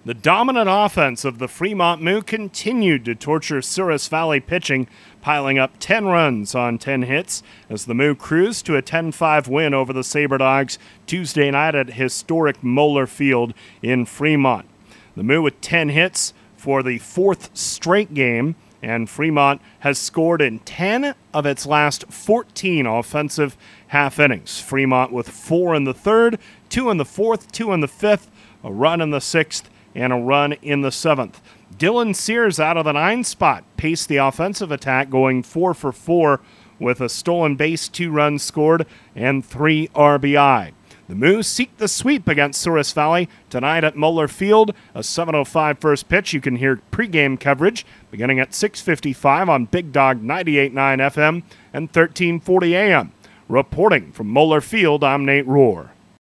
The dominant offense of the Fremont Moo continued to torture Souris Valley pitching, piling up 10 runs on 10 hits as the Moo cruised to a 10-5 win over the SaberDogs Tuesday night at historic Moeller Field in Fremont. The Moo with 10 hits for the fourth straight game, and Fremont has scored in 10 of its last 14 offensive half innings. Fremont with 4 in the third, 2 in the fourth, 2 in the fifth, a run in the sixth, and a run in the seventh. Dylan Sears out of the 9 spot paced the offensive attack, going 4 for 4 with a stolen base, 2 runs scored, and 3 RBI. The Moo seek the sweep against Souris Valley tonight at Moeller Field. A 7:05 first pitch. You can hear pregame coverage beginning at 6:55 on Big Dog 98.9 FM and 1340 AM. Reporting from Moeller Field, I'm Nate Rohr.